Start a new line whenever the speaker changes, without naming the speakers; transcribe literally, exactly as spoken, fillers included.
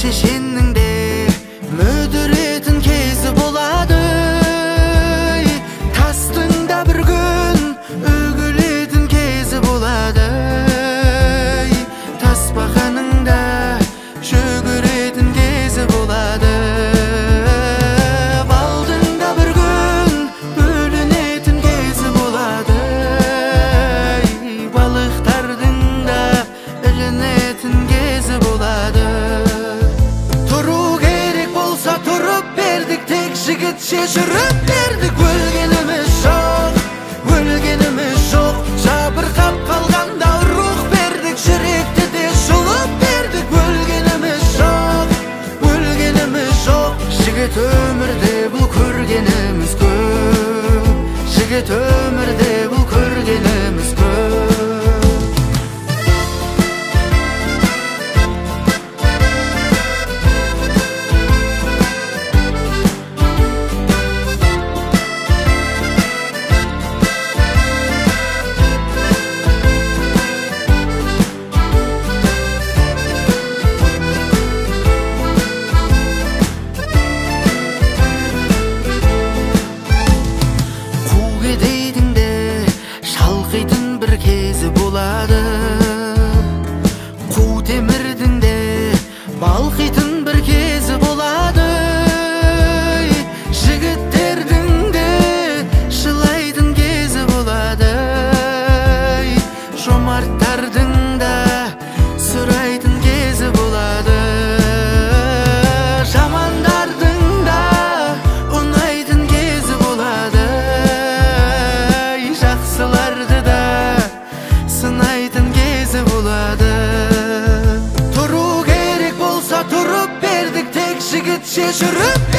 шешеннің де мөдіретін кезі болады. Тастың да бір күн үгілетін кезі болады. Тасбақаның да шөгіретін кезі болады. Балдың да бір күн бөлінетін кезі болады. Балықтардың да ілінетін кезі болады. Тұру керек болса тұрып бердік, тек жігітше жүріп бердік. Өлгеніміз жоқ, өлгеніміз жоқ. Жабырқап қалғанда рух бердік, жүректі де жұлып бердік. Өлгеніміз жоқ, өлгеніміз жоқ. Жігіт өмірде бұл көргеніміз көп. Жігіт өмірде бұл көргеніміз көп. Бір кезі болады. Қу темірдің де балқитын бір кезі болады. Жігіттердің де жылайтын кезі болады. Жомарттардың да сұрайтын кезі болады. Жамандардың да ұнайтын кезі болады. Жақсыларды да сынайтын кезі болады. Тұру керек болса тұрып бердік, тек жігітше жүріп